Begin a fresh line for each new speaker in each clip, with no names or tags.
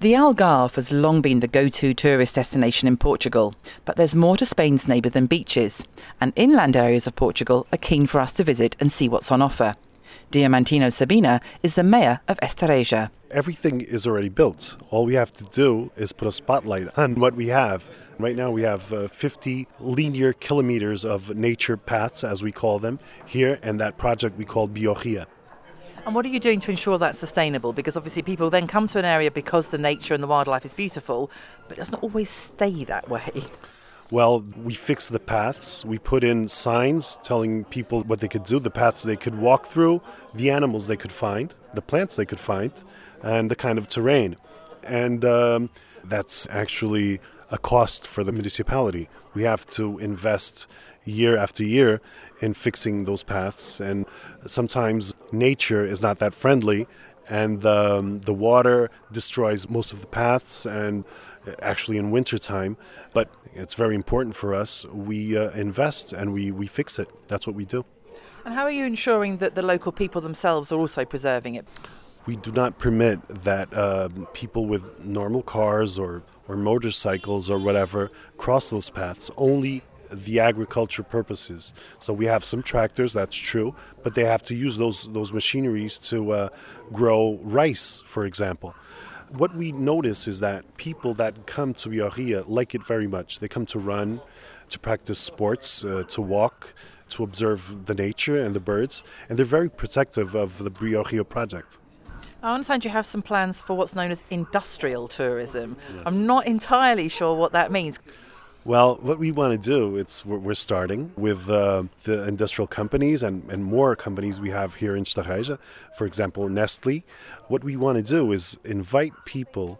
The Algarve has long been the go-to tourist destination in Portugal, but there's more to Spain's neighbour than beaches, and inland areas of Portugal are keen for us to visit and see what's on offer. Diamantino Sabina is the mayor of Estareja.
Everything is already built. All we have to do is put a spotlight on what we have. Right now we have 50 linear kilometers of nature paths, as we call them, here, and that project we call Biorria.
And what are you doing to ensure that's sustainable? Because obviously people then come to an area because the nature and the wildlife is beautiful, but it doesn't always stay that way.
Well, we fix the paths. We put in signs telling people what they could do, the paths they could walk through, the animals they could find, the plants they could find, and the kind of terrain. And that's actually a cost for the municipality. We have to invest year after year in fixing those paths, and sometimes nature is not that friendly, and the water destroys most of the paths, and actually in wintertime. But it's very important for us. We invest and we fix it. That's what we do.
And how are you ensuring that the local people themselves are also preserving it?
We do not permit that people with normal cars or motorcycles or whatever cross those paths. Only the agriculture purposes. So we have some tractors, that's true, but they have to use those machineries to grow rice, for example. What we notice is that people that come to Biorria like it very much. They come to run, to practice sports, to walk, to observe the nature and the birds, and they're very protective of the Biorria project.
I understand you have some plans for what's known as industrial tourism.
Yes.
I'm not entirely sure what that means.
Well, what we want to do, we're starting with the industrial companies and more companies we have here in Estareja. For example, Nestlé. What we want to do is invite people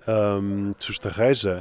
to Estareja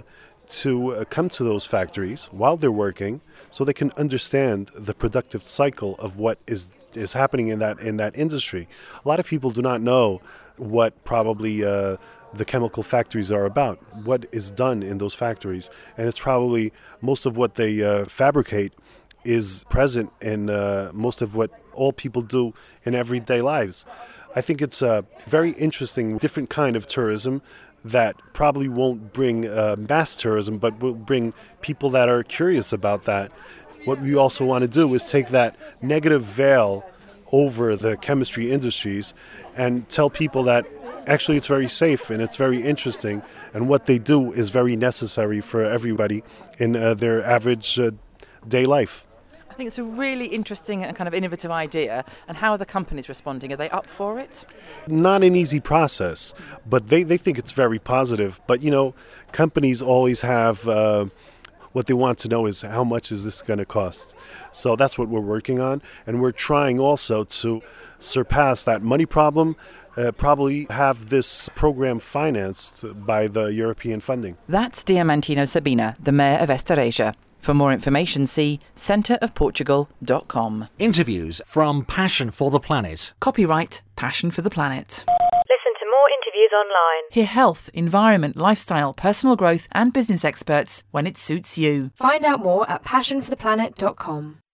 to come to those factories while they're working, so they can understand the productive cycle of what is happening in that industry. A lot of people do not know what probably the chemical factories are about, what is done in those factories. And it's probably most of what they fabricate is present in most of what all people do in everyday lives. I think it's a very interesting, different kind of tourism that probably won't bring mass tourism, but will bring people that are curious about that. What we also want to do is take that negative veil over the chemistry industries and tell people that actually it's very safe and it's very interesting, and what they do is very necessary for everybody in their average day life.
I think it's a really interesting and kind of innovative idea. And how are the companies responding? Are they up for it?
Not an easy process, but they think it's very positive. But, companies always have what they want to know is how much is this going to cost. So that's what we're working on. And we're trying also to surpass that money problem, probably have this program financed by the European funding.
That's Diamantino Sabina, the mayor of Estareja. For more information, see centreofportugal.com.
Interviews from Passion for the Planet.
Copyright Passion for the Planet.
Listen to more interviews online.
Hear health, environment, lifestyle, personal growth and business experts when it suits you.
Find out more at passionfortheplanet.com.